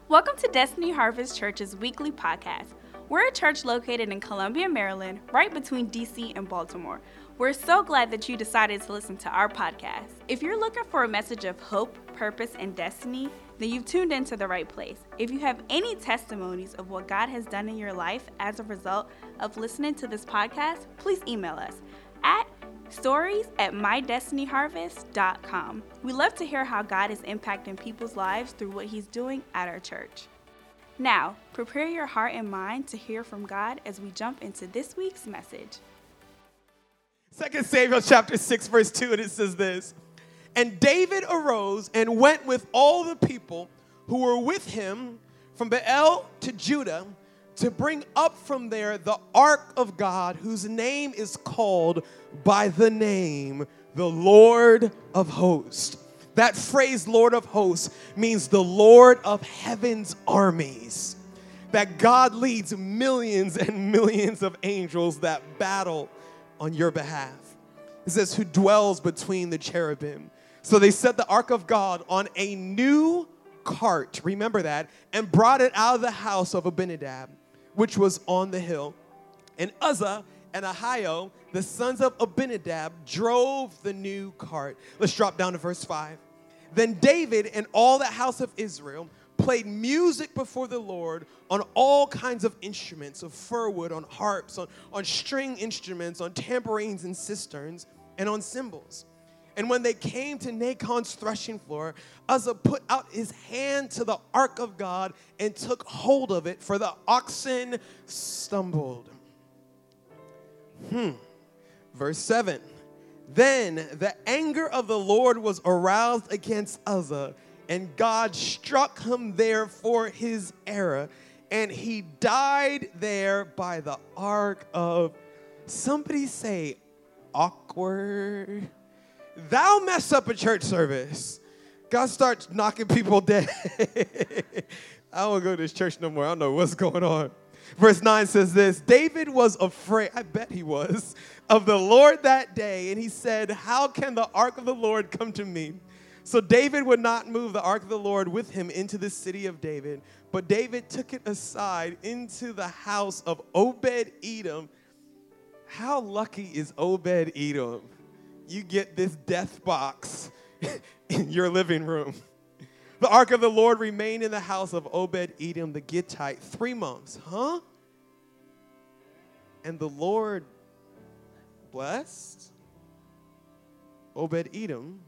Welcome to Destiny Harvest Church's weekly podcast. We're a church located in Columbia, Maryland, right between DC and Baltimore. We're so glad that you decided to listen to our podcast. If you're looking for a message of hope, purpose, and destiny, then you've tuned into the right place. If you have any testimonies of what God has done in your life as a result of listening to this podcast, please email us at stories@mydestinyharvest.com. We love to hear how God is impacting people's lives through what he's doing at our church. Now, prepare your heart and mind to hear from God as we jump into this week's message. 2 Samuel chapter 6, verse 2, and it says this, "And David arose and went with all the people who were with him from Baal to Judah to bring up from there the ark of God, whose name is called by the name, the Lord of hosts." That phrase, Lord of hosts, means the Lord of heaven's armies. That God leads millions and millions of angels that battle on your behalf. It says, who dwells between the cherubim. So they set the ark of God on a new cart, remember that, and brought it out of the house of Abinadab, which was on the hill. And Uzzah and Ahio, the sons of Abinadab, drove the new cart. Let's drop down to verse 5. Then David and all the house of Israel played music before the Lord on all kinds of instruments, of fir wood, on harps, on string instruments, on tambourines and cisterns, and on cymbals. And when they came to Nachon's threshing floor, Uzzah put out his hand to the ark of God and took hold of it, for the oxen stumbled. Verse 7. Then the anger of the Lord was aroused against Uzzah, and God struck him there for his error, and he died there by the ark of, somebody say, awkward. Thou mess up a church service, God starts knocking people dead. I don't go to this church no more. I don't know what's going on. Verse 9 says this, David was afraid, I bet he was, of the Lord that day, and he said, how can the ark of the Lord come to me? So David would not move the ark of the Lord with him into the city of David, but David took it aside into the house of Obed-Edom. How lucky is Obed-Edom? You get this death box in your living room. The ark of the Lord remained in the house of Obed-Edom the Gittite 3 months. And the Lord blessed Obed-Edom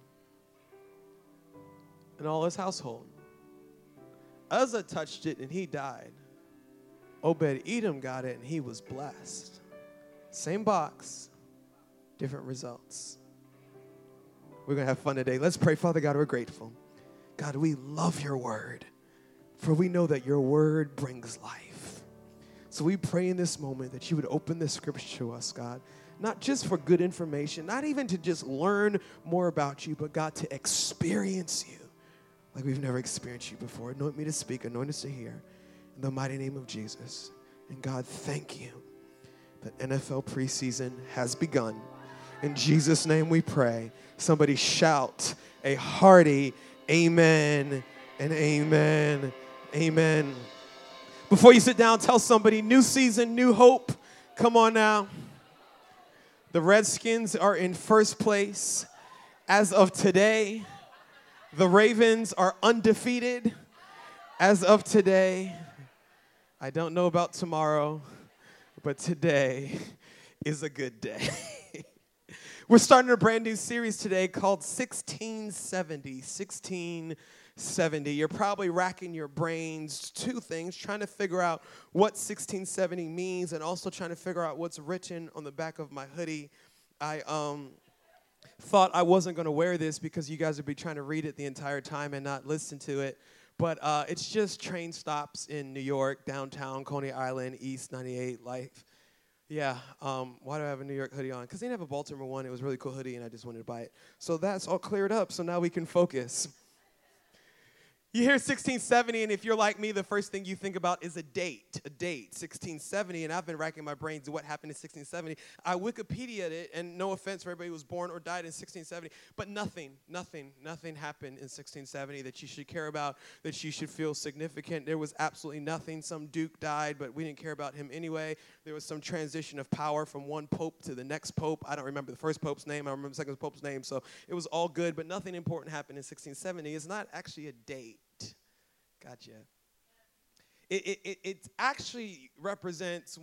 and all his household. Uzzah touched it and he died. Obed-Edom got it and he was blessed. Same box, different results. We're going to have fun today. Let's pray. Father God, we're grateful. God, we love your word, for we know that your word brings life. So we pray in this moment that you would open the scripture to us, God, not just for good information, not even to just learn more about you, but God, to experience you like we've never experienced you before. Anoint me to speak, anoint us to hear, in the mighty name of Jesus. And God, thank you that NFL preseason has begun. In Jesus' name we pray. Somebody shout a hearty amen and amen. Amen. Before you sit down, tell somebody, new season, new hope. Come on now. The Redskins are in first place as of today. The Ravens are undefeated as of today. I don't know about tomorrow, but today is a good day. We're starting a brand new series today called 1670. 1670. You're probably racking your brains, two things, trying to figure out what 1670 means and also trying to figure out what's written on the back of my hoodie. I thought I wasn't going to wear this because you guys would be trying to read it the entire time and not listen to it. But it's just train stops in New York, downtown, Coney Island, East 98, Life. Yeah, why do I have a New York hoodie on? Because they didn't have a Baltimore one. It was a really cool hoodie, and I just wanted to buy it. So that's all cleared up, so now we can focus. You hear 1670, and if you're like me, the first thing you think about is a date, 1670, and I've been racking my brains what happened in 1670. I Wikipedia'd it, and no offense for everybody who was born or died in 1670, but nothing happened in 1670 that you should care about, that you should feel significant. There was absolutely nothing. Some duke died, but we didn't care about him anyway. There was some transition of power from one pope to the next pope. I don't remember the first pope's name. I remember the second pope's name, so it was all good, but nothing important happened in 1670. It's not actually a date. Gotcha. It actually represents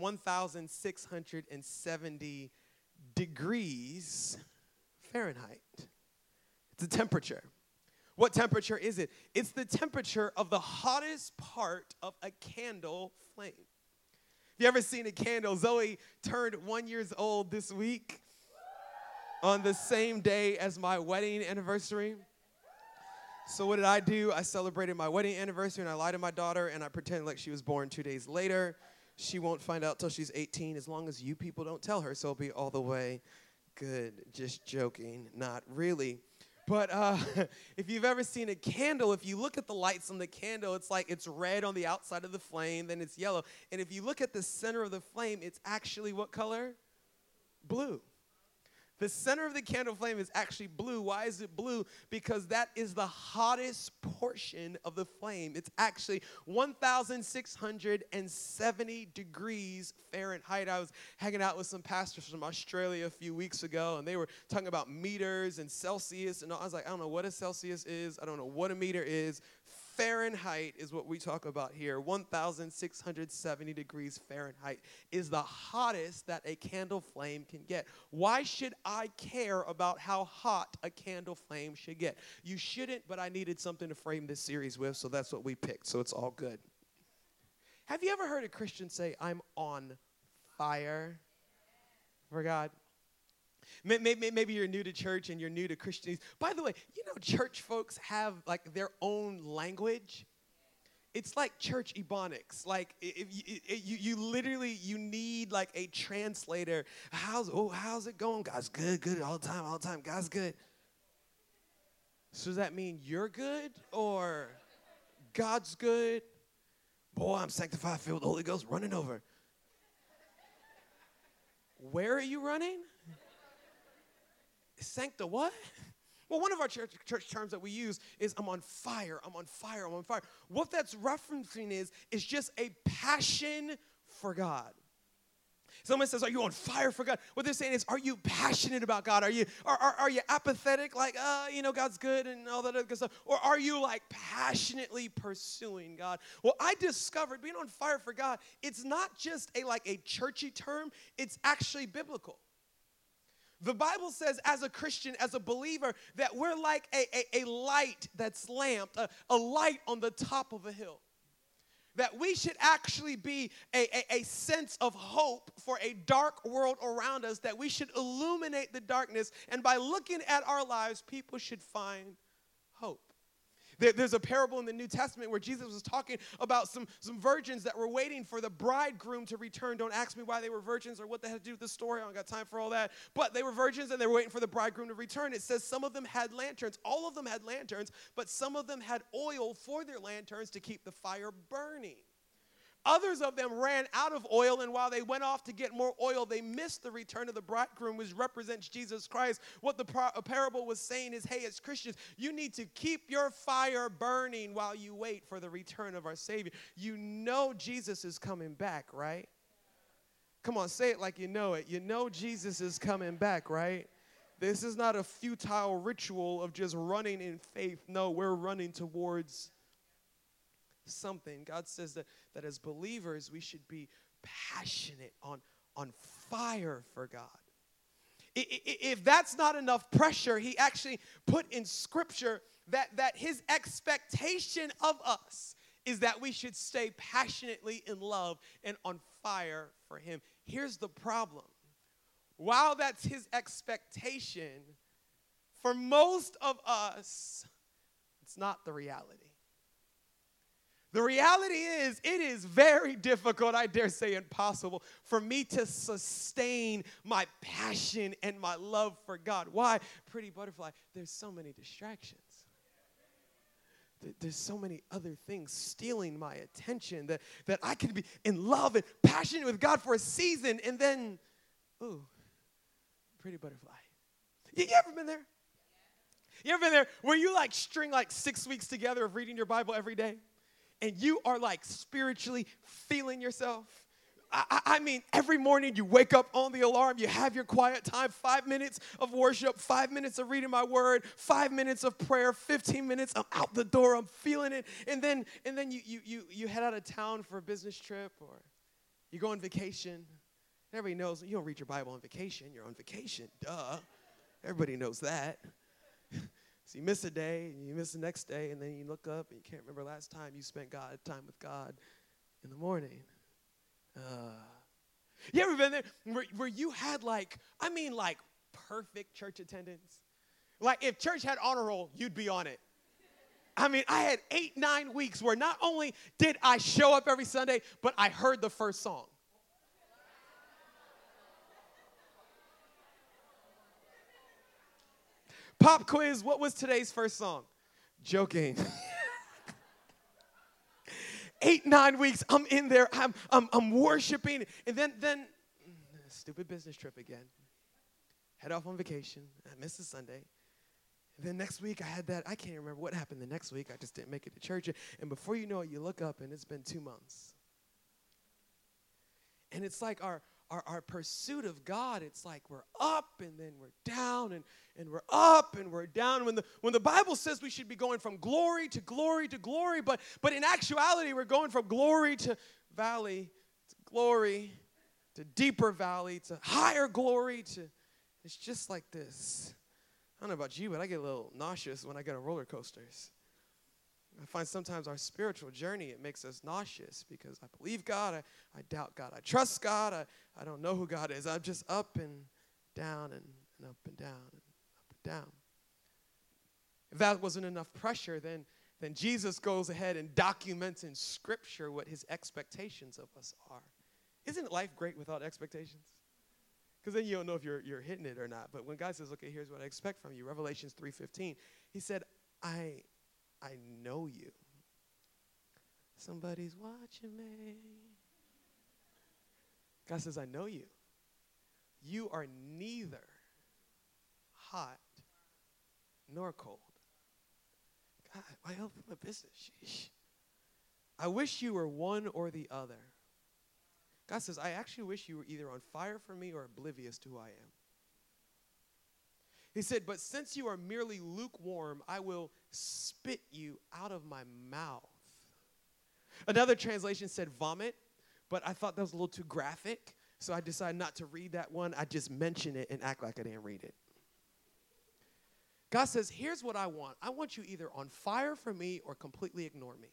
1,670 degrees Fahrenheit. It's a temperature. What temperature is it? It's the temperature of the hottest part of a candle flame. Have you ever seen a candle? Zoe turned 1 year old this week on the same day as my wedding anniversary. So what did I do? I celebrated my wedding anniversary, and I lied to my daughter, and I pretended like she was born 2 days later. She won't find out till she's 18, as long as you people don't tell her, so it'll be all the way good. Just joking, not really. But if you've ever seen a candle, if you look at the lights on the candle, it's like it's red on the outside of the flame, then it's yellow. And if you look at the center of the flame, it's actually what color? Blue. The center of the candle flame is actually blue. Why is it blue? Because that is the hottest portion of the flame. It's actually 1,670 degrees Fahrenheit. I was hanging out with some pastors from Australia a few weeks ago, and they were talking about meters and Celsius. And I was like, I don't know what a Celsius is. I don't know what a meter is. Fahrenheit is what we talk about here. 1,670 degrees Fahrenheit is the hottest that a candle flame can get. Why should I care about how hot a candle flame should get? You shouldn't, but I needed something to frame this series with, so that's what we picked, so it's all good. Have you ever heard a Christian say, I'm on fire for God? Maybe you're new to church and you're new to Christianity. By the way, you know church folks have like their own language. It's like church ebonics. Like if you literally need like a translator. How's it going? God's good all the time. God's good. So does that mean you're good or God's good? Boy, I'm sanctified, filled with the Holy Ghost, running over. Where are you running? Sancta what? Well, one of our church terms that we use is I'm on fire. What that's referencing is just a passion for God. Someone says, are you on fire for God? What they're saying is, are you passionate about God? Are you apathetic, like, God's good and all that other good stuff? Or are you, like, passionately pursuing God? Well, I discovered being on fire for God, it's not just a churchy term. It's actually biblical. The Bible says as a Christian, as a believer, that we're like a light that's lamped, a light on the top of a hill. That we should actually be a sense of hope for a dark world around us, that we should illuminate the darkness, and by looking at our lives, people should find hope. There's a parable in the New Testament where Jesus was talking about some virgins that were waiting for the bridegroom to return. Don't ask me why they were virgins or what they had to do with the story. I don't got time for all that. But they were virgins and they were waiting for the bridegroom to return. It says some of them had lanterns. All of them had lanterns, but some of them had oil for their lanterns to keep the fire burning. Others of them ran out of oil, and while they went off to get more oil, they missed the return of the bridegroom, which represents Jesus Christ. What the parable was saying is, hey, as Christians, you need to keep your fire burning while you wait for the return of our Savior. You know Jesus is coming back, right? Come on, say it like you know it. You know Jesus is coming back, right? This is not a futile ritual of just running in faith. No, we're running towards something. God says that as believers, we should be passionate, on fire for God. If that's not enough pressure, he actually put in Scripture that his expectation of us is that we should stay passionately in love and on fire for him. Here's the problem. While that's his expectation, for most of us, it's not the reality. The reality is, it is very difficult, I dare say impossible, for me to sustain my passion and my love for God. Why? Pretty butterfly, there's so many distractions. there's so many other things stealing my attention that I can be in love and passionate with God for a season, and then, ooh, pretty butterfly. You ever been there? You ever been there where you like string like 6 weeks together of reading your Bible every day, and you are like spiritually feeling yourself? I mean, every morning you wake up on the alarm, you have your quiet time, 5 minutes of worship, 5 minutes of reading my word, 5 minutes of prayer, 15 minutes, I'm out the door, I'm feeling it. And then you head out of town for a business trip, or you go on vacation. Everybody knows you don't read your Bible on vacation, you're on vacation, duh. Everybody knows that. So you miss a day, and you miss the next day, and then you look up and you can't remember last time you spent time with God in the morning. You ever been there where you had like perfect church attendance? Like if church had honor roll, you'd be on it. I mean, I had 8-9 weeks where not only did I show up every Sunday, but I heard the first song. Pop quiz, what was today's first song? Joking. 8-9 weeks, I'm in there, I'm worshiping, and then stupid business trip again. Head off on vacation. I missed a Sunday. And then next week I had that, I can't remember what happened the next week. I just didn't make it to church. And before you know it, you look up and it's been 2 months. And it's like our pursuit of God, it's like we're up and then we're down and we're up and we're down. When the Bible says we should be going from glory to glory to glory, but in actuality we're going from glory to valley to glory to deeper valley to higher glory to, it's just like this. I don't know about you, but I get a little nauseous when I get on roller coasters. I find sometimes our spiritual journey, it makes us nauseous because I believe God, I doubt God, I trust God, I don't know who God is. I'm just up and down and up and down and up and down. If that wasn't enough pressure, then Jesus goes ahead and documents in Scripture what his expectations of us are. Isn't life great without expectations? Because then you don't know if you're hitting it or not. But when God says, okay, here's what I expect from you, Revelations 3:15, he said, I know you. Somebody's watching me. God says, I know you. You are neither hot nor cold. God, why open my business? Sheesh. I wish you were one or the other. God says, I actually wish you were either on fire for me or oblivious to who I am. He said, but since you are merely lukewarm, I will spit you out of my mouth. Another translation said vomit, but I thought that was a little too graphic, so I decided not to read that one. I just mention it and act like I didn't read it. God says, here's what I want. I want you either on fire for me or completely ignore me.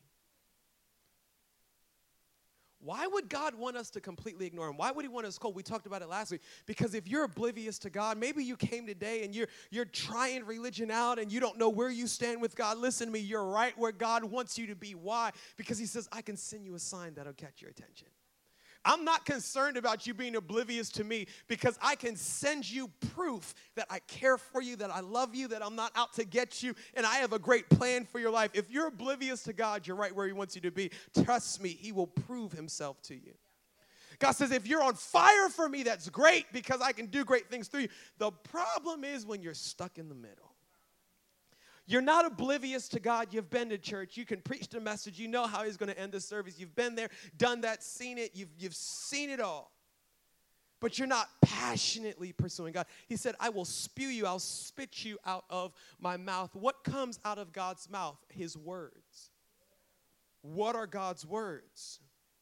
Why would God want us to completely ignore him? Why would he want us cold? We talked about it last week. Because if you're oblivious to God, maybe you came today and you're trying religion out and you don't know where you stand with God. Listen to me, you're right where God wants you to be. Why? Because he says, I can send you a sign that'll catch your attention. I'm not concerned about you being oblivious to me because I can send you proof that I care for you, that I love you, that I'm not out to get you, and I have a great plan for your life. If you're oblivious to God, you're right where he wants you to be. Trust me, he will prove himself to you. God says, if you're on fire for me, that's great because I can do great things through you. The problem is when you're stuck in the middle. You're not oblivious to God. You've been to church. You can preach the message. You know how he's going to end the service. You've been there, done that, seen it. You've seen it all. But you're not passionately pursuing God. He said, I will spew you. I'll spit you out of my mouth. What comes out of God's mouth? His words. What are God's words?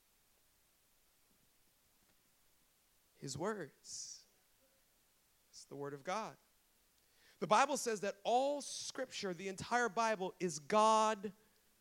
His words. It's the word of God. The Bible says that all Scripture, the entire Bible, is God-breathed.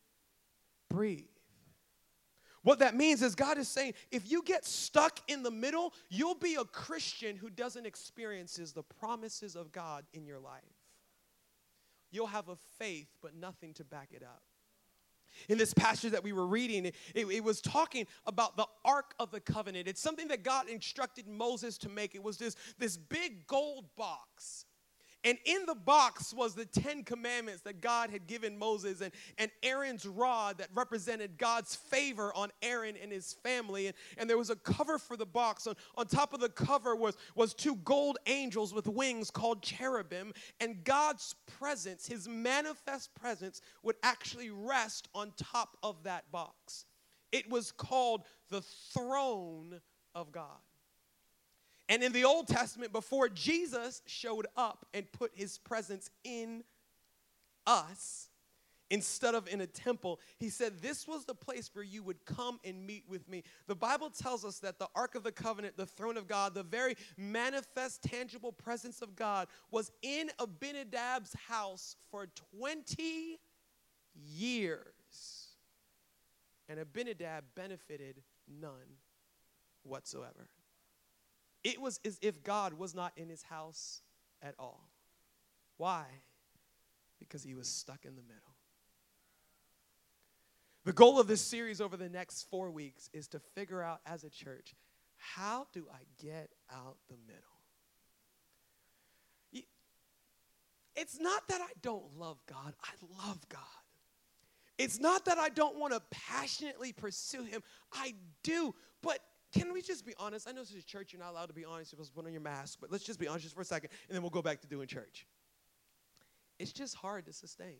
What that means is God is saying, if you get stuck in the middle, you'll be a Christian who doesn't experience the promises of God in your life. You'll have a faith, but nothing to back it up. In this passage that we were reading, it was talking about the Ark of the Covenant. It's something that God instructed Moses to make. It was this big gold box. And in the box was the 10 commandments that God had given Moses, and Aaron's rod that represented God's favor on Aaron and his family. And there was a cover for the box. On top of the cover was 2 gold angels with wings called cherubim. And God's presence, his manifest presence, would actually rest on top of that box. It was called the throne of God. And in the Old Testament, before Jesus showed up and put his presence in us, instead of in a temple, he said this was the place where you would come and meet with me. The Bible tells us that the Ark of the Covenant, the throne of God, the very manifest, tangible presence of God was in Abinadab's house for 20 years. And Abinadab benefited none whatsoever. It was as if God was not in his house at all. Why? Because he was stuck in the middle. The goal of this series over the next 4 weeks is to figure out as a church, how do I get out the middle? It's not that I don't love God. I love God. It's not that I don't want to passionately pursue him. I do, but can we just be honest? I know this is church. You're not allowed to be honest. You're supposed to put on your mask. But let's just be honest just for a second, and then we'll go back to doing church. It's just hard to sustain.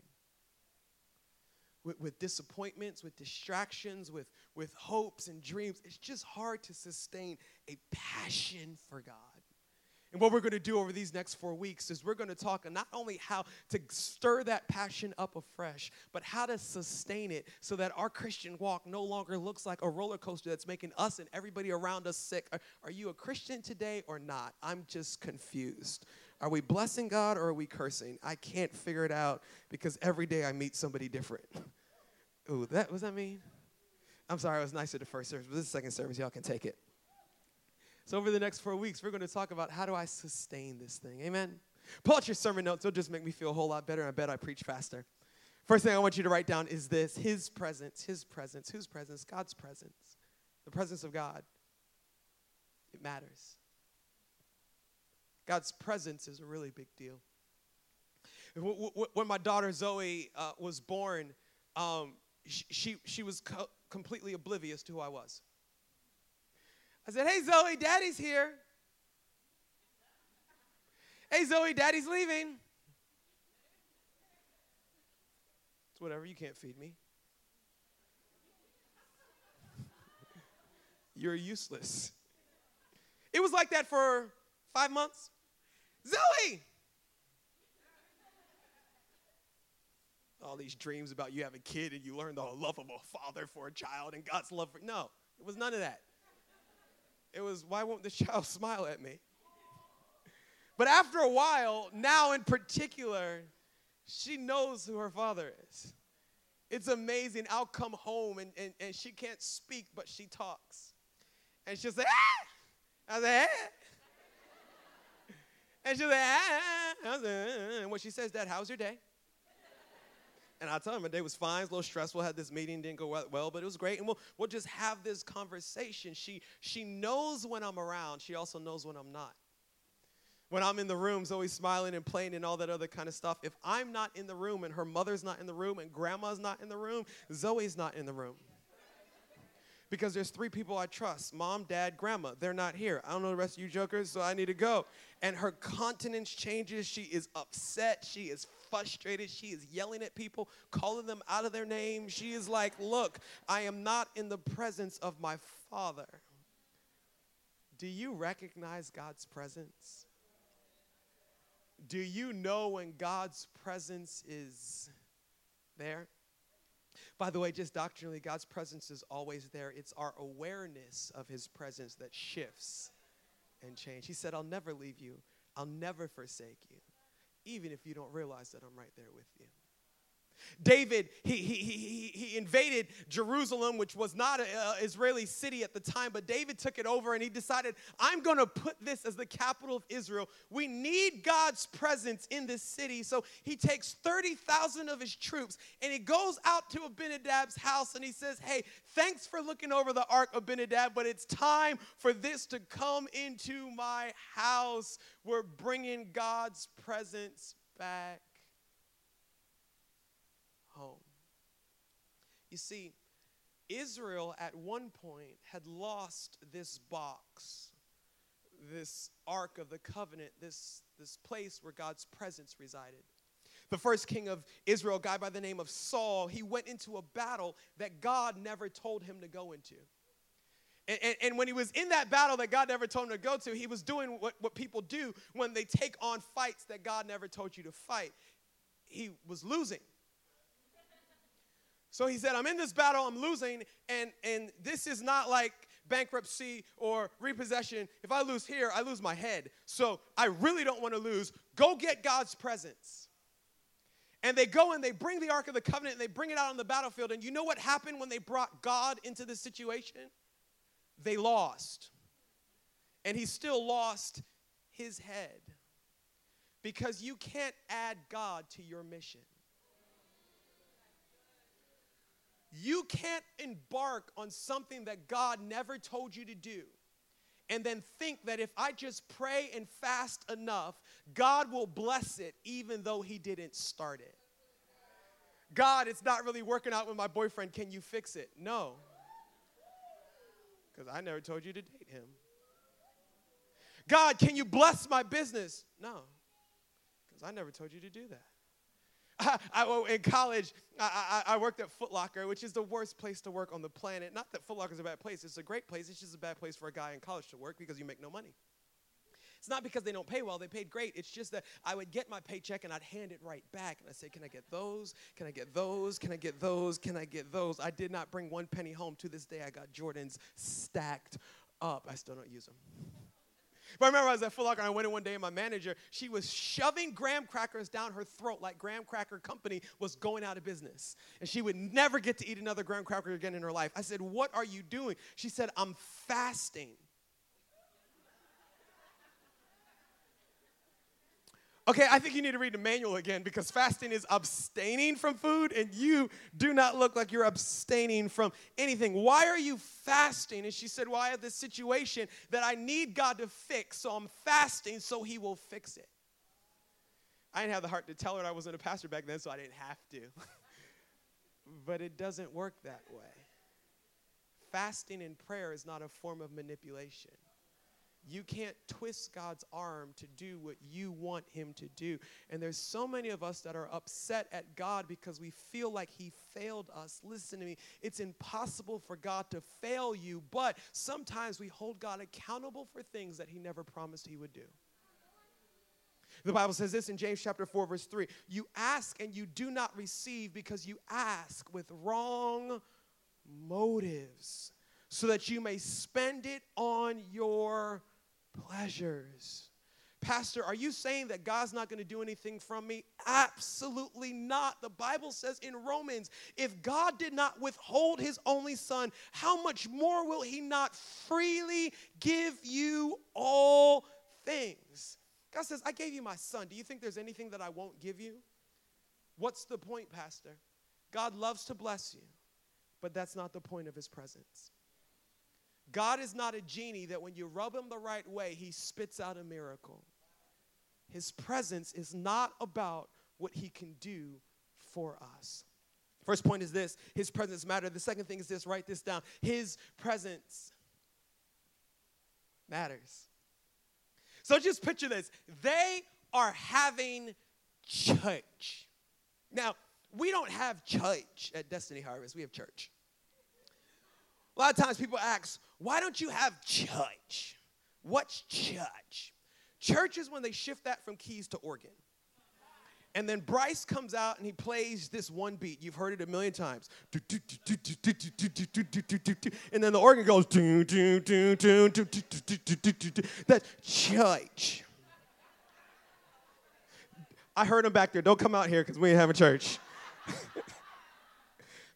With disappointments, with distractions, with hopes and dreams, it's just hard to sustain a passion for God. And what we're going to do over these next 4 weeks is we're going to talk not only how to stir that passion up afresh, but how to sustain it so that our Christian walk no longer looks like a roller coaster that's making us and everybody around us sick. Are you a Christian today or not? I'm just confused. Are we blessing God or are we cursing? I can't figure it out because every day I meet somebody different. Ooh, what does that mean? I'm sorry, it was nicer the first service, but this is the second service. Y'all can take it. So over the next 4 weeks, we're going to talk about how do I sustain this thing. Amen? Pull out your sermon notes. It'll just make me feel a whole lot better. I bet I preach faster. First thing I want you to write down is this: his presence. His presence. Whose presence? God's presence. The presence of God. It matters. God's presence is a really big deal. When my daughter Zoe was born, she was completely oblivious to who I was. I said, "Hey, Zoe, Daddy's here." "Hey, Zoe, Daddy's leaving." It's whatever. You can't feed me. You're useless. It was like that for 5 months. "Zoe!" All these dreams about you have a kid and you learn the love of a father for a child and God's love for... No, it was none of that. It was, why won't this child smile at me? But after a while, now in particular, she knows who her father is. It's amazing. I'll come home and she can't speak, but she talks. And she'll say, "Ah!" I say, "Ah!" And she'll say, "Ah!" I say, "Ah!" And when she says that, "How's your day?" And I'll tell her my day was fine. It's a little stressful. I had this meeting, didn't go well, but it was great. And we'll just have this conversation. She knows when I'm around. She also knows when I'm not. When I'm in the room, Zoe's smiling and playing and all that other kind of stuff. If I'm not in the room and her mother's not in the room and grandma's not in the room, Zoe's not in the room. Because there's 3 people I trust: mom, dad, grandma. They're not here. I don't know the rest of you jokers, so I need to go. And her countenance changes. She is upset. She is frustrated. She is yelling at people, calling them out of their name. She is like, "Look, I am not in the presence of my Father." Do you recognize God's presence? Do you know when God's presence is there? By the way, just doctrinally, God's presence is always there. It's our awareness of his presence that shifts and changes. He said, "I'll never leave you. I'll never forsake you, even if you don't realize that I'm right there with you." David, he invaded Jerusalem, which was not an Israeli city at the time, but David took it over and he decided, I'm going to put this as the capital of Israel. We need God's presence in this city. So he takes 30,000 of his troops and he goes out to Abinadab's house and he says, hey, thanks for looking over the ark, Abinadab, but it's time for this to come into my house. We're bringing God's presence back home. You see, Israel at one point had lost this box, this Ark of the Covenant, this place where God's presence resided. The first king of Israel, a guy by the name of Saul, he went into a battle that God never told him to go into. And when he was in that battle that God never told him to go to, he was doing what people do when they take on fights that God never told you to fight. He was losing. So he said, I'm in this battle, I'm losing, and this is not like bankruptcy or repossession. If I lose here, I lose my head. So I really don't want to lose. Go get God's presence. And they go and they bring the Ark of the Covenant and they bring it out on the battlefield. And you know what happened when they brought God into the situation? They lost. And he still lost his head. Because you can't add God to your mission. You can't embark on something that God never told you to do and then think that if I just pray and fast enough, God will bless it even though he didn't start it. God, it's not really working out with my boyfriend. Can you fix it? No. Because I never told you to date him. God, can you bless my business? No. Because I never told you to do that. In college, I worked at Foot Locker, which is the worst place to work on the planet. Not that Foot Locker is a bad place. It's a great place. It's just a bad place for a guy in college to work because you make no money. It's not because they don't pay well. They paid great. It's just that I would get my paycheck and I'd hand it right back. And I'd say, can I get those? Can I get those? Can I get those? Can I get those? I did not bring one penny home. To this day, I got Jordans stacked up. I still don't use them. But I remember I was at Foot Locker and I went in one day and my manager, she was shoving graham crackers down her throat like Graham Cracker Company was going out of business. And she would never get to eat another graham cracker again in her life. I said, what are you doing? She said, I'm fasting. Okay, I think you need to read the manual again because fasting is abstaining from food and you do not look like you're abstaining from anything. Why are you fasting? And she said, well, I have this situation that I need God to fix, so I'm fasting so he will fix it. I didn't have the heart to tell her I wasn't a pastor back then, so I didn't have to. But it doesn't work that way. Fasting and prayer is not a form of manipulation. You can't twist God's arm to do what you want him to do. And there's so many of us that are upset at God because we feel like he failed us. Listen to me. It's impossible for God to fail you, but sometimes we hold God accountable for things that he never promised he would do. The Bible says this in James chapter 4, verse 3. You ask and you do not receive because you ask with wrong motives so that you may spend it on your pleasures. Pastor, are you saying that God's not going to do anything from me? Absolutely not. The Bible says in Romans, if God did not withhold his only son, how much more will he not freely give you all things? God says, I gave you my son. Do you think there's anything that I won't give you? What's the point, Pastor? God loves to bless you, but that's not the point of his presence. God is not a genie that when you rub him the right way, he spits out a miracle. His presence is not about what he can do for us. First point is this: his presence matters. The second thing is this: write this down. His presence matters. So just picture this. They are having church. Now, we don't have church at Destiny Harvest. We have church. A lot of times people ask, why don't you have church? What's church? Church is when they shift that from keys to organ. And then Bryce comes out and he plays this one beat. You've heard it a million times. And then the organ goes. That's church. I heard him back there. Don't come out here because we ain't having church.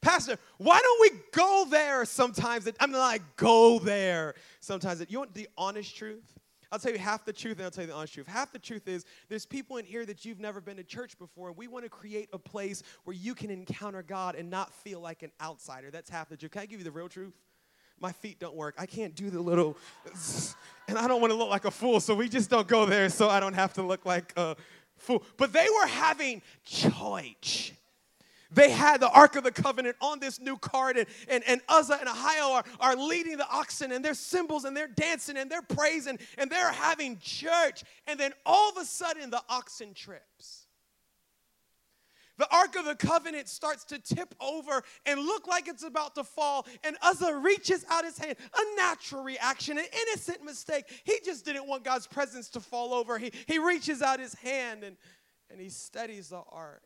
Pastor, why don't we go there sometimes? I'm like, go there sometimes. You want the honest truth? I'll tell you half the truth, and I'll tell you the honest truth. Half the truth is there's people in here that you've never been to church before, and we want to create a place where you can encounter God and not feel like an outsider. That's half the truth. Can I give you the real truth? My feet don't work. I can't do the little, and I don't want to look like a fool, so we just don't go there so I don't have to look like a fool. But they were having church. They had the Ark of the Covenant on this new cart, and Uzzah and Ahio are leading the oxen, and their cymbals, and they're dancing, and they're praising, and they're having church. And then all of a sudden, the oxen trips. The Ark of the Covenant starts to tip over and look like it's about to fall, and Uzzah reaches out his hand. A natural reaction, an innocent mistake. He just didn't want God's presence to fall over. He reaches out his hand, and he steadies the ark.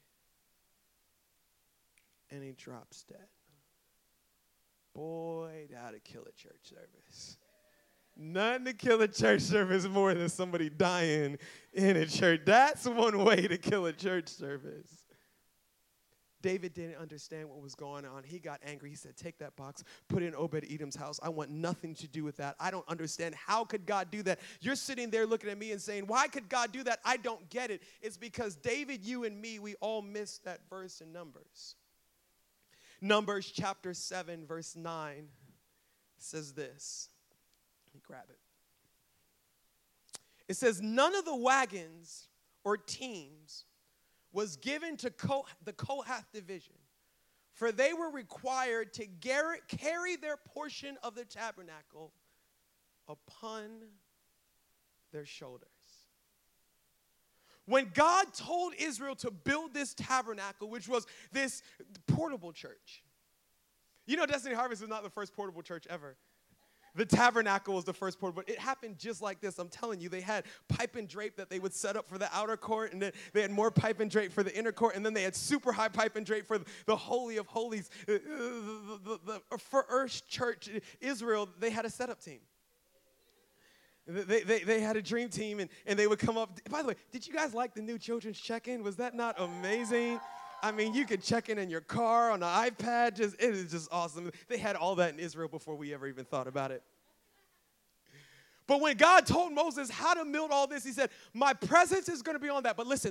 And he drops dead. Boy, that'd kill a church service. Nothing to kill a church service more than somebody dying in a church. That's one way to kill a church service. David didn't understand what was going on. He got angry. He said, take that box, put it in Obed-Edom's house. I want nothing to do with that. I don't understand. How could God do that? You're sitting there looking at me and saying, why could God do that? I don't get it. It's because David, you and me, we all missed that verse in Numbers. Numbers chapter 7, verse 9 says this. Let me grab it. It says, none of the wagons or teams was given to the Kohath division, for they were required to carry their portion of the tabernacle upon their shoulders. When God told Israel to build this tabernacle, which was this portable church. You know, Destiny Harvest is not the first portable church ever. The tabernacle was the first portable. It happened just like this. I'm telling you, they had pipe and drape that they would set up for the outer court, and then they had more pipe and drape for the inner court, and then they had super high pipe and drape for the Holy of Holies. For First Church Israel, they had a setup team. They had a dream team, and they would come up. By the way, did you guys like the new children's check-in? Was that not amazing? I mean, you could check in your car, on the iPad. It is just awesome. They had all that in Israel before we ever even thought about it. But when God told Moses how to build all this, he said, my presence is going to be on that. But listen.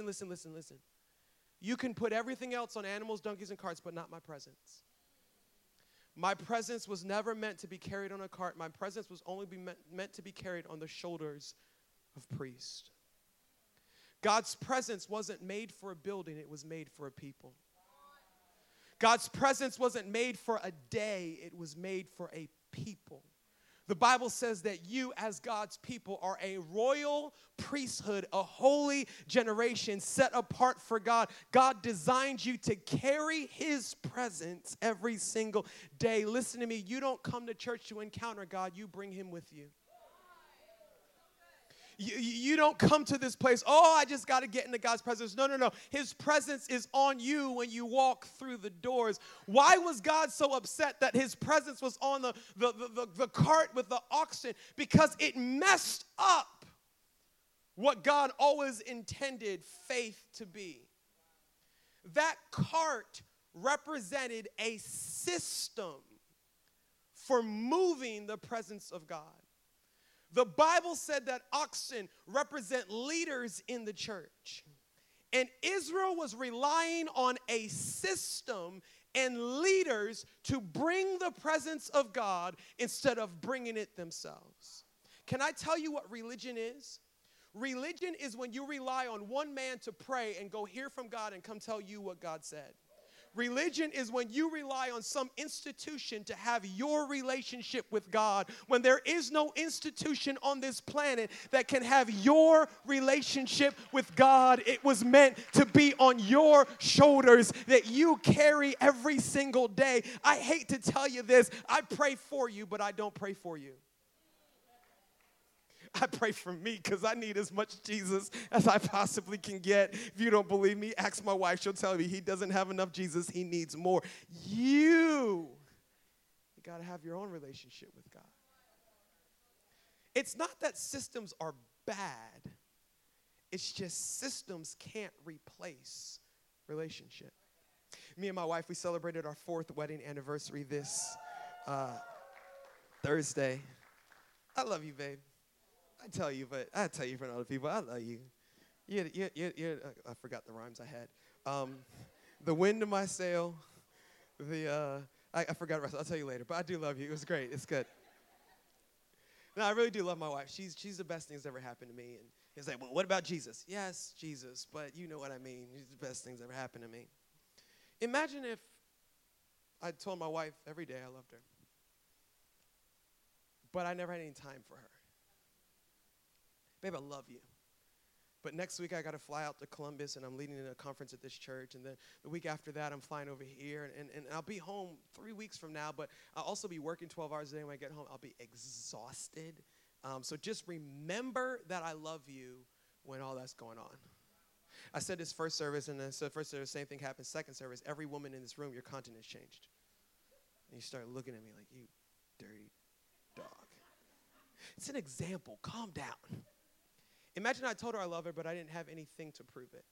You can put everything else on animals, donkeys, and carts, but not my presence. My presence was never meant to be carried on a cart. My presence was only meant to be carried on the shoulders of priests. God's presence wasn't made for a building. It was made for a people. God's presence wasn't made for a day. It was made for a people. The Bible says that you as God's people are a royal priesthood, a holy generation set apart for God. God designed you to carry his presence every single day. Listen to me, you don't come to church to encounter God, you bring him with you. You don't come to this place, I just got to get into God's presence. No. His presence is on you when you walk through the doors. Why was God so upset that his presence was on the cart with the oxen? Because it messed up what God always intended faith to be. That cart represented a system for moving the presence of God. The Bible said that oxen represent leaders in the church. And Israel was relying on a system and leaders to bring the presence of God instead of bringing it themselves. Can I tell you what religion is? Religion is when you rely on one man to pray and go hear from God and come tell you what God said. Religion is when you rely on some institution to have your relationship with God, when there is no institution on this planet that can have your relationship with God. It was meant to be on your shoulders that you carry every single day. I hate to tell you this. I pray for you, but I don't pray for you. I pray for me because I need as much Jesus as I possibly can get. If you don't believe me, ask my wife. She'll tell you he doesn't have enough Jesus. He needs more. You got to have your own relationship with God. It's not that systems are bad. It's just systems can't replace relationship. Me and my wife, we celebrated our 4th wedding anniversary this Thursday. I love you, babe. I tell you in front of other people, I love you. I forgot the rhymes I had. The wind in my sail, I forgot the rest. I'll tell you later, but I do love you. It was great. It's good. No, I really do love my wife. She's the best thing that's ever happened to me. And he's like, well, what about Jesus? Yes, Jesus, but you know what I mean. He's the best thing that's ever happened to me. Imagine if I told my wife every day I loved her, but I never had any time for her. Babe, I love you. But next week I got to fly out to Columbus, and I'm leading a conference at this church. And then the week after that, I'm flying over here. And I'll be home 3 weeks from now, but I'll also be working 12 hours a day. When I get home, I'll be exhausted. So just remember that I love you when all that's going on. I said this first service, and then so first service, same thing happened. Second service, every woman in this room, your continence changed. And you start looking at me like, you dirty dog. It's an example. Calm down. Imagine I told her I love her, but I didn't have anything to prove it.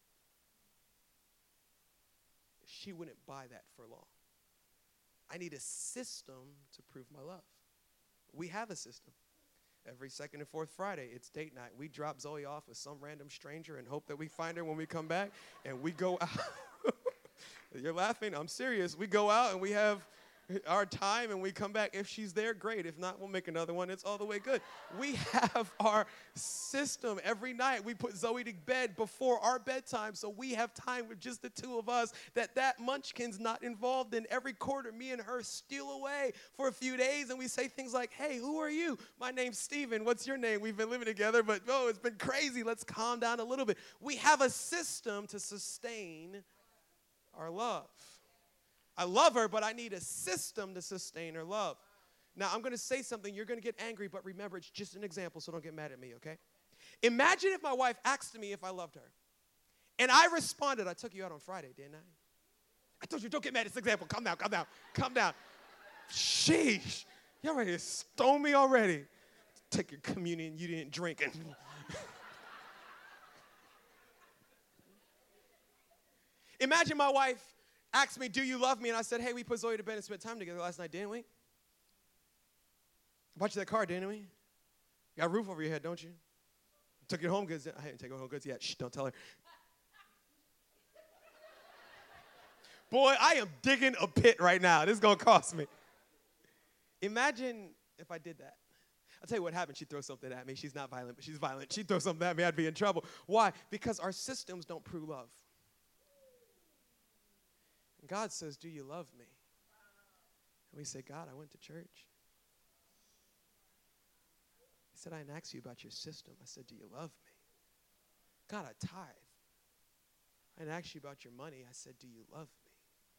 She wouldn't buy that for long. I need a system to prove my love. We have a system. Every second and fourth Friday, it's date night. We drop Zoe off with some random stranger and hope that we find her when we come back, and we go out. You're laughing. I'm serious. We go out, and we have our time, and we come back. If she's there, great. If not, we'll make another one. It's all the way good. We have our system. Every night, we put Zoe to bed before our bedtime, so we have time with just the two of us that munchkin's not involved in. Every quarter, me and her steal away for a few days, and we say things like, hey, who are you? My name's Steven. What's your name? We've been living together, but, oh, it's been crazy. Let's calm down a little bit. We have a system to sustain our love. I love her, but I need a system to sustain her love. Now, I'm going to say something. You're going to get angry, but remember, it's just an example, so don't get mad at me, okay? Imagine if my wife asked me if I loved her, and I responded. I took you out on Friday, didn't I? I told you, don't get mad. It's an example. Calm down, calm down, calm down. Sheesh. Y'all ready to stone me already? Take your communion you didn't drink. And imagine my wife asked me, do you love me? And I said, hey, we put Zoe to bed and spent time together last night, didn't we? Bought you that car, didn't we? You got a roof over your head, don't you? Took your home goods. I haven't taken home goods yet. Shh, don't tell her. Boy, I am digging a pit right now. This is going to cost me. Imagine if I did that. I'll tell you what happened. She'd throw something at me. She's not violent, but she's violent. She'd throw something at me. I'd be in trouble. Why? Because our systems don't prove love. God says, do you love me? And we say, God, I went to church. He said, I didn't ask you about your system. I said, do you love me? God, I tithe. I didn't ask you about your money. I said, do you love me?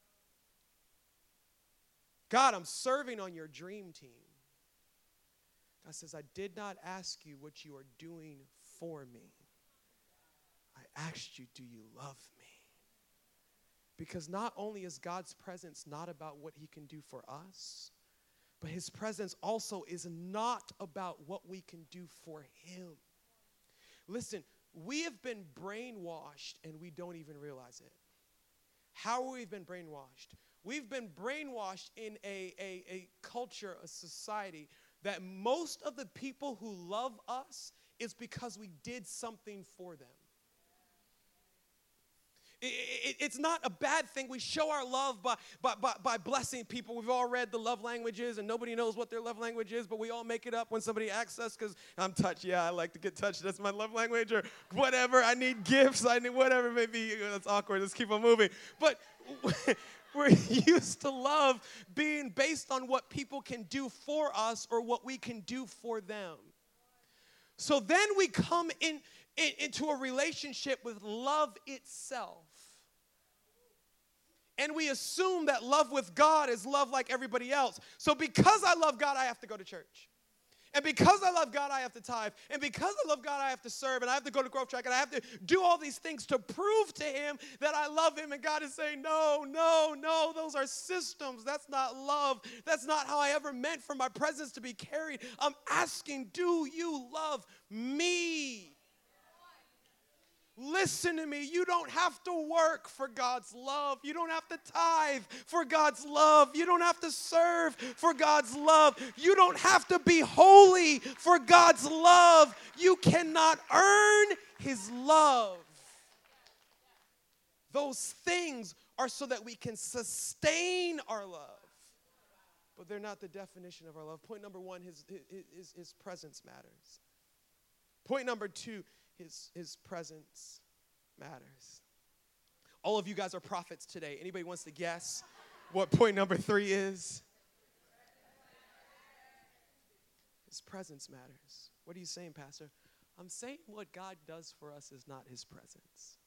God, I'm serving on your dream team. God says, I did not ask you what you are doing for me. I asked you, do you love me? Because not only is God's presence not about what he can do for us, but his presence also is not about what we can do for him. Listen, we have been brainwashed and we don't even realize it. How have we been brainwashed? We've been brainwashed in a culture, a society, that most of the people who love us is because we did something for them. It's not a bad thing. We show our love by blessing people. We've all read the love languages, and nobody knows what their love language is, but we all make it up when somebody asks us because I'm touched. Yeah, I like to get touched. That's my love language, or whatever. I need gifts. I need whatever it may be. That's awkward. Let's keep on moving. But we're used to love being based on what people can do for us or what we can do for them. So then we come into a relationship with love itself. And we assume that love with God is love like everybody else. So because I love God, I have to go to church. And because I love God, I have to tithe. And because I love God, I have to serve. And I have to go to Growth Track. And I have to do all these things to prove to him that I love him. And God is saying, no, no, no. Those are systems. That's not love. That's not how I ever meant for my presence to be carried. I'm asking, do you love me? Listen to me. You don't have to work for God's love. You don't have to tithe for God's love. You don't have to serve for God's love. You don't have to be holy for God's love. You cannot earn his love. Those things are so that we can sustain our love. But they're not the definition of our love. Point number one, his presence matters. Point number two, his presence matters. All of you guys are prophets today. Anybody wants to guess what point number 3 is? His presence matters. What are you saying, Pastor? I'm saying what God does for us is not his presence.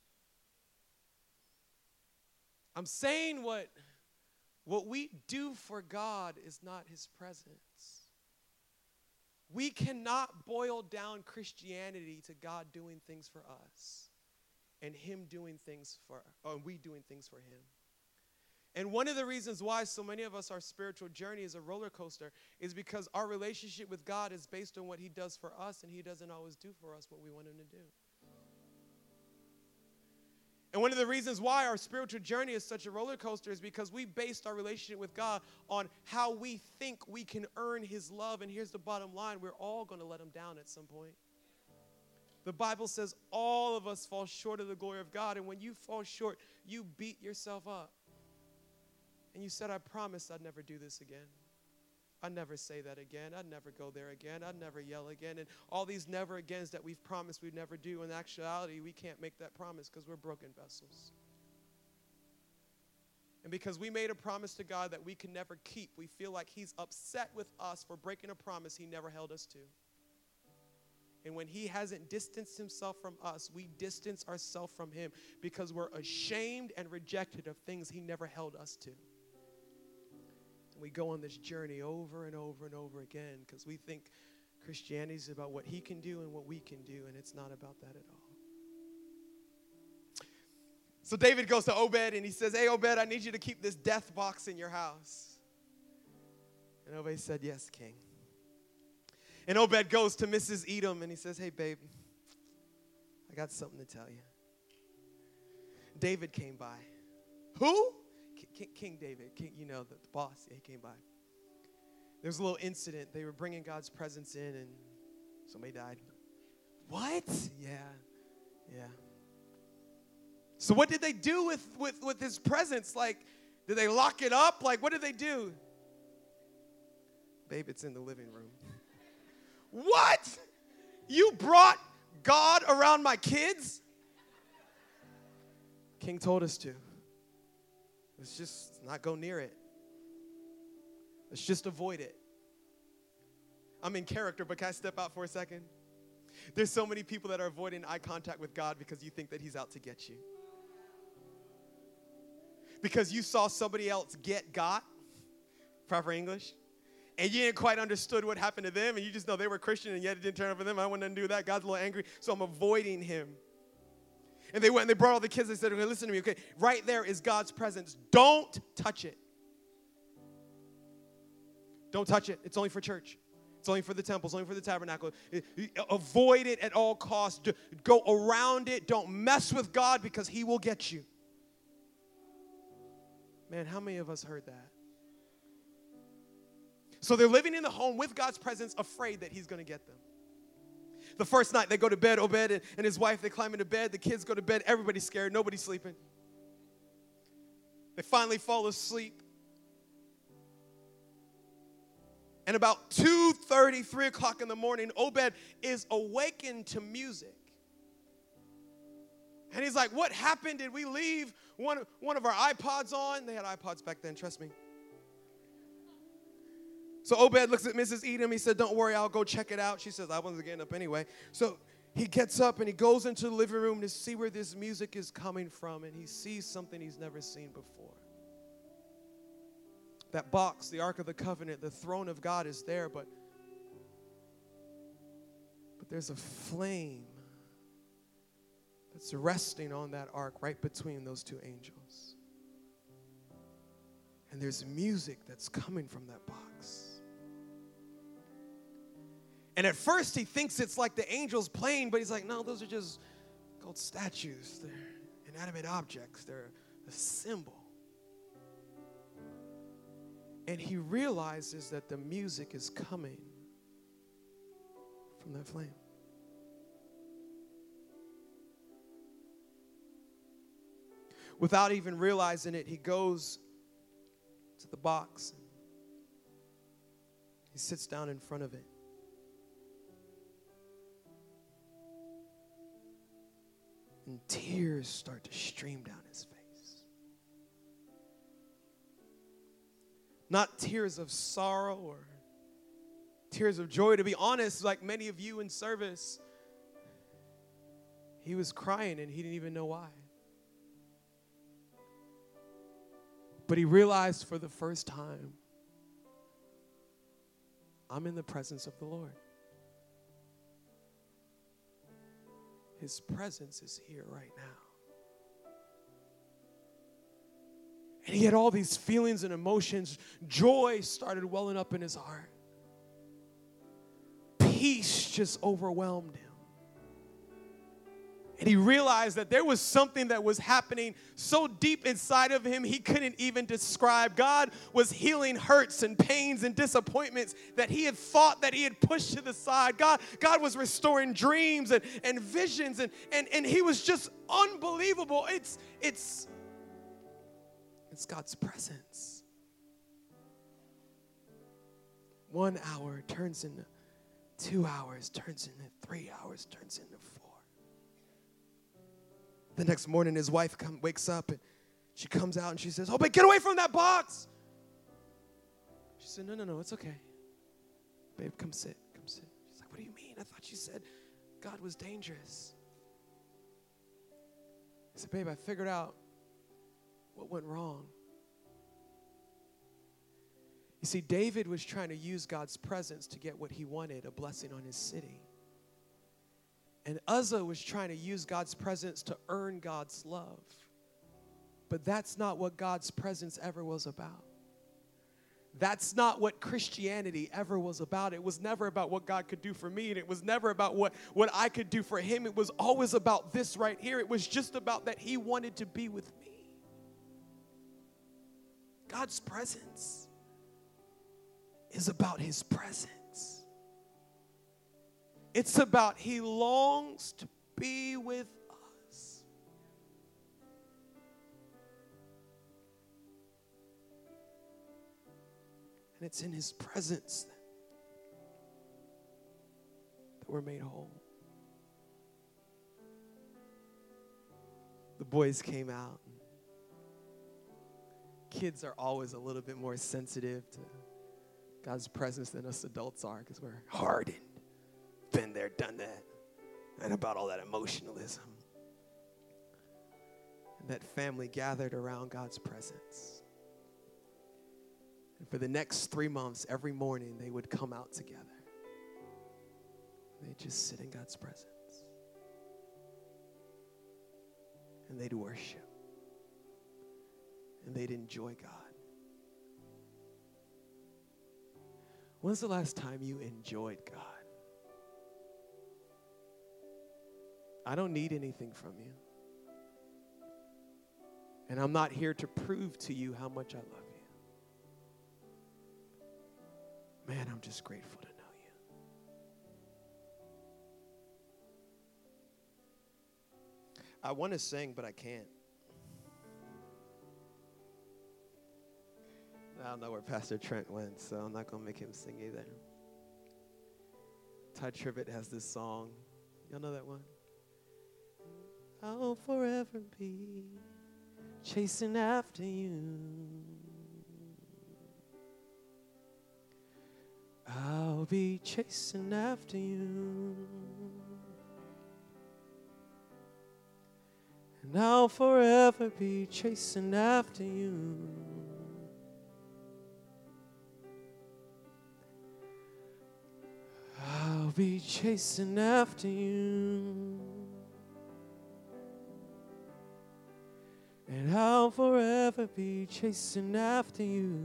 I'm saying what we do for God is not his presence. We cannot boil down Christianity to God doing things for us and him doing things or we doing things for him. And one of the reasons why so many of us, our spiritual journey is a roller coaster is because our relationship with God is based on what he does for us, and he doesn't always do for us what we want him to do. And one of the reasons why our spiritual journey is such a roller coaster is because we based our relationship with God on how we think we can earn his love. And here's the bottom line. We're all going to let him down at some point. The Bible says all of us fall short of the glory of God. And when you fall short, you beat yourself up. And you said, I promised I'd never do this again. I'd never say that again. I'd never go there again. I'd never yell again. And all these never agains that we've promised we'd never do, in actuality, we can't make that promise because we're broken vessels. And because we made a promise to God that we can never keep, we feel like he's upset with us for breaking a promise he never held us to. And when he hasn't distanced himself from us, we distance ourselves from him because we're ashamed and rejected of things he never held us to. And we go on this journey over and over and over again because we think Christianity is about what he can do and what we can do, and it's not about that at all. So David goes to Obed and he says, hey, Obed, I need you to keep this death box in your house. And Obed said, yes, king. And Obed goes to Mrs. Edom and he says, hey, babe, I got something to tell you. David came by. Who? King David, the boss, he came by. There was a little incident. They were bringing God's presence in, and somebody died. What? Yeah. So what did they do with his presence? Like, did they lock it up? Like, what did they do? Babe, it's in the living room. What? You brought God around my kids? King told us to. Let's just not go near it. Let's just avoid it. I'm in character, but can I step out for a second? There's so many people that are avoiding eye contact with God because you think that he's out to get you. Because you saw somebody else get got, proper English, and you didn't quite understood what happened to them, and you just know they were Christian, and yet it didn't turn out for them. I want nothing to do with that. God's a little angry, so I'm avoiding him. And they went and they brought all the kids. They said, okay, listen to me, okay? Right there is God's presence. Don't touch it. Don't touch it. It's only for church. It's only for the temple. It's only for the tabernacle. Avoid it at all costs. Go around it. Don't mess with God because he will get you. Man, how many of us heard that? So they're living in the home with God's presence, afraid that he's going to get them. The first night they go to bed, Obed and his wife, they climb into bed. The kids go to bed. Everybody's scared. Nobody's sleeping. They finally fall asleep. And about 2:30, 3 o'clock in the morning, Obed is awakened to music. And he's like, what happened? Did we leave one of our iPods on? They had iPods back then, trust me. So Obed looks at Mrs. Edom. He said, don't worry, I'll go check it out. She says, I wasn't getting up anyway. So he gets up and he goes into the living room to see where this music is coming from. And he sees something he's never seen before. That box, the Ark of the Covenant, the throne of God is there, but there's a flame that's resting on that ark right between those two angels. And there's music that's coming from that box. And at first he thinks it's like the angels playing, but he's like, no, those are just called statues. They're inanimate objects. They're a symbol. And he realizes that the music is coming from that flame. Without even realizing it, he goes to the box. And he sits down in front of it. And tears start to stream down his face. Not tears of sorrow or tears of joy. To be honest, like many of you in service, he was crying and he didn't even know why. But he realized for the first time, I'm in the presence of the Lord. His presence is here right now. And he had all these feelings and emotions. Joy started welling up in his heart. Peace just overwhelmed him. And he realized that there was something that was happening so deep inside of him he couldn't even describe. God was healing hurts and pains and disappointments that he had thought that he had pushed to the side. God was restoring dreams and visions, and he was just unbelievable. It's God's presence. 1 hour turns into 2 hours, turns into 3 hours, turns into 4. The next morning, his wife wakes up, and she comes out, and she says, "Oh, but get away from that box." She said, No, it's okay. Babe, come sit. She's like, "What do you mean? I thought you said God was dangerous." I said, "Babe, I figured out what went wrong." You see, David was trying to use God's presence to get what he wanted, a blessing on his city. And Uzzah was trying to use God's presence to earn God's love. But that's not what God's presence ever was about. That's not what Christianity ever was about. It was never about what God could do for me, and it was never about what I could do for him. It was always about this right here. It was just about that he wanted to be with me. God's presence is about his presence. It's about he longs to be with us. And it's in his presence that we're made whole. The boys came out. Kids are always a little bit more sensitive to God's presence than us adults are because we're hardened. Been there, done that. And about all that emotionalism. And that family gathered around God's presence. And for the next 3 months, every morning, they would come out together. They'd just sit in God's presence. And they'd worship. And they'd enjoy God. When's the last time you enjoyed God? I don't need anything from you. And I'm not here to prove to you how much I love you. Man, I'm just grateful to know you. I want to sing, but I can't. I don't know where Pastor Trent went, so I'm not going to make him sing either. Ty Tribbett has this song. Y'all know that one? I'll forever be chasing after you. I'll be chasing after you. And I'll forever be chasing after you. I'll be chasing after you. And I'll forever be chasing after you.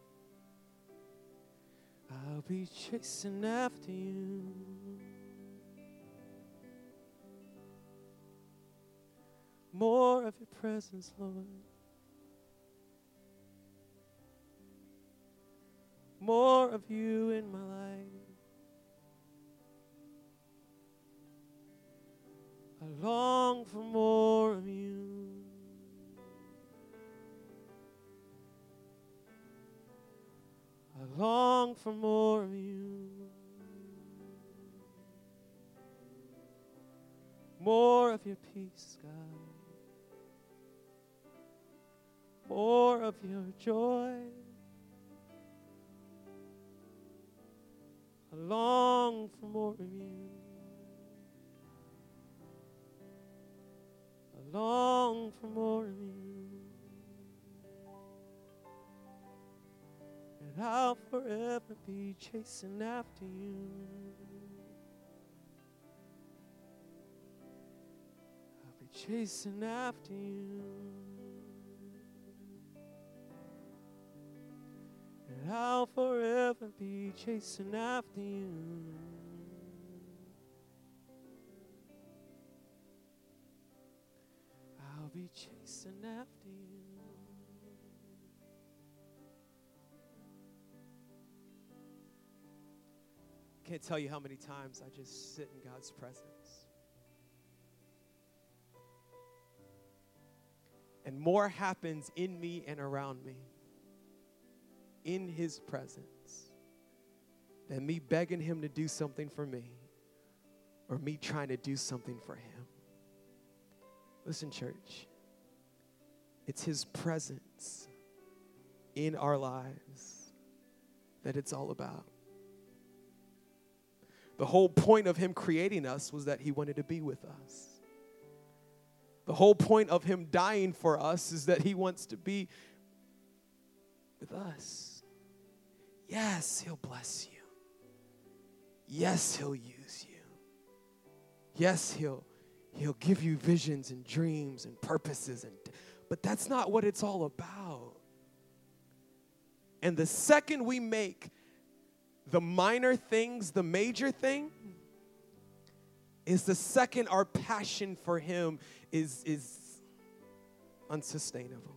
I'll be chasing after you. More of your presence, Lord. More of you in my life. I long for more of you. I long for more of you. More of your peace, God. More of your joy. I long for more of you. I long for more of you. And I'll forever be chasing after you. I'll be chasing after you. And I'll forever be chasing after you. I'll be chasing after you. Can't tell you how many times I just sit in God's presence. And more happens in me and around me, in his presence, than me begging him to do something for me or me trying to do something for him. Listen, church, it's his presence in our lives that it's all about. The whole point of him creating us was that he wanted to be with us. The whole point of him dying for us is that he wants to be with us. Yes, he'll bless you. Yes, he'll use you. Yes, he'll give you visions and dreams and purposes, but that's not what it's all about. And the second we make the minor things the major thing, is the second our passion for him is unsustainable.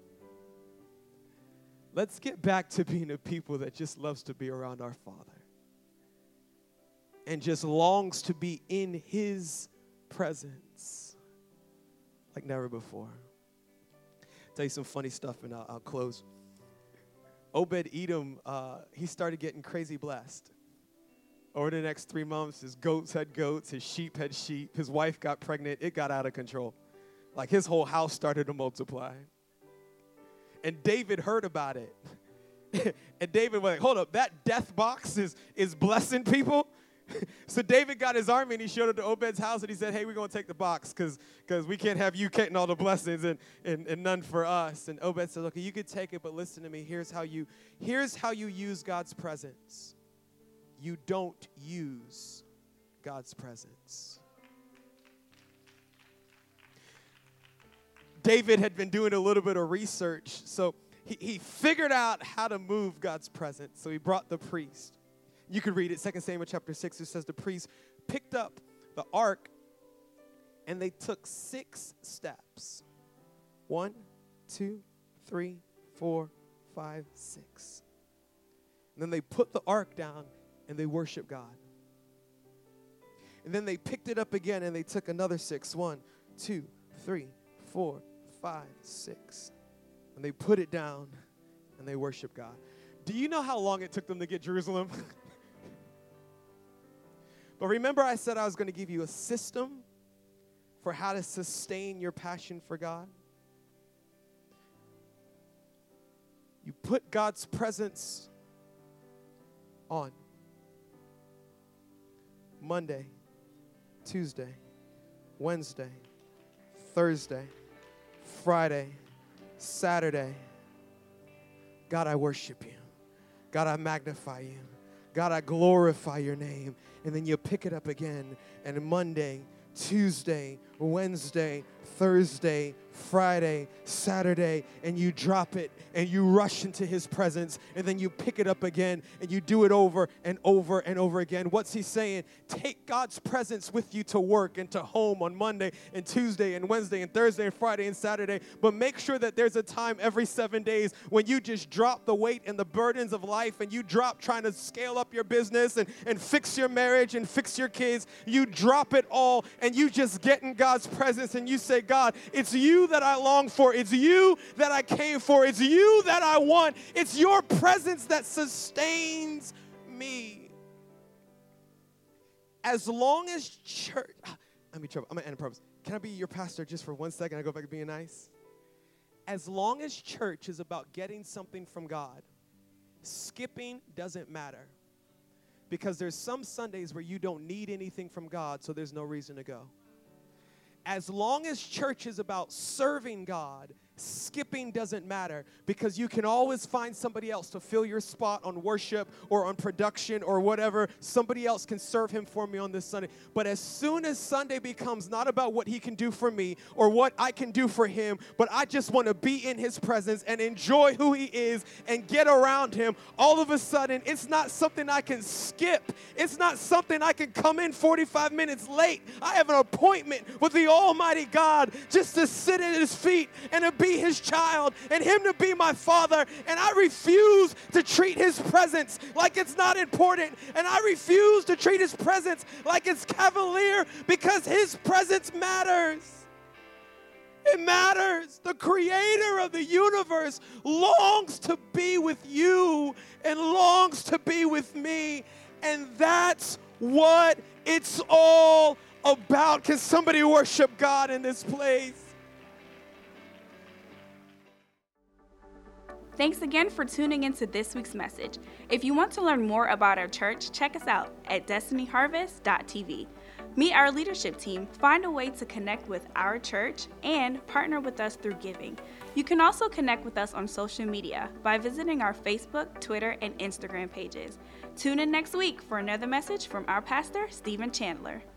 Let's get back to being a people that just loves to be around our Father and just longs to be in his presence like never before. I'll tell you some funny stuff and I'll close. Obed-Edom, he started getting crazy blessed. Over the next 3 months, his goats had goats, his sheep had sheep, his wife got pregnant, it got out of control. Like his whole house started to multiply. And David heard about it. And David was like, hold up, that death box is blessing people? So David got his army and he showed up to Obed's house and he said, hey, we're going to take the box because we can't have you getting all the blessings and none for us. And Obed said, okay, you could take it, but listen to me. Here's how you use God's presence. You don't use God's presence. David had been doing a little bit of research, so he figured out how to move God's presence. So he brought the priest. You can read it, 2 Samuel chapter 6. It says the priest picked up the ark, and they took 6 steps. 1, 2, 3, 4, 5, 6. And then they put the ark down, and they worshiped God. And then they picked it up again, and they took another 6. 1, 2, 3, 4, 5, 6. And they put it down, and they worshiped God. Do you know how long it took them to get Jerusalem? But remember I said I was going to give you a system for how to sustain your passion for God? You put God's presence on Monday, Tuesday, Wednesday, Thursday, Friday, Saturday. God, I worship you. God, I magnify you. God, I glorify your name. And then you pick it up again. And Monday, Tuesday, Wednesday, Thursday, Friday, Saturday, and you drop it and you rush into his presence, and then you pick it up again and you do it over and over and over again. What's he saying? Take God's presence with you to work and to home on Monday and Tuesday and Wednesday and Thursday and Friday and Saturday, but make sure that there's a time every 7 days when you just drop the weight and the burdens of life, and you drop trying to scale up your business and fix your marriage and fix your kids. You drop it all and you just get in God's presence and you say, God, it's you that I long for. It's you that I came for. It's you that I want. It's your presence that sustains me. As long as church, I'm going to end in purpose. Can I be your pastor just for 1 second? I go back to being nice. As long as church is about getting something from God, skipping doesn't matter. Because there's some Sundays where you don't need anything from God, so there's no reason to go. As long as church is about serving God, skipping doesn't matter, because you can always find somebody else to fill your spot on worship or on production or whatever. Somebody else can serve him for me on this Sunday. But as soon as Sunday becomes not about what he can do for me or what I can do for him, but I just want to be in his presence and enjoy who he is and get around him, all of a sudden it's not something I can skip. It's not something I can come in 45 minutes late. I have an appointment with the Almighty God just to sit at his feet and to be his child and him to be my father, and I refuse to treat his presence like it's not important, and I refuse to treat his presence like it's cavalier, because his presence matters. It matters. The creator of the universe longs to be with you and longs to be with me, and that's what it's all about. Can somebody worship God in this place? Thanks again for tuning into this week's message. If you want to learn more about our church, check us out at destinyharvest.tv. Meet our leadership team, find a way to connect with our church, and partner with us through giving. You can also connect with us on social media by visiting our Facebook, Twitter, and Instagram pages. Tune in next week for another message from our pastor, Stephen Chandler.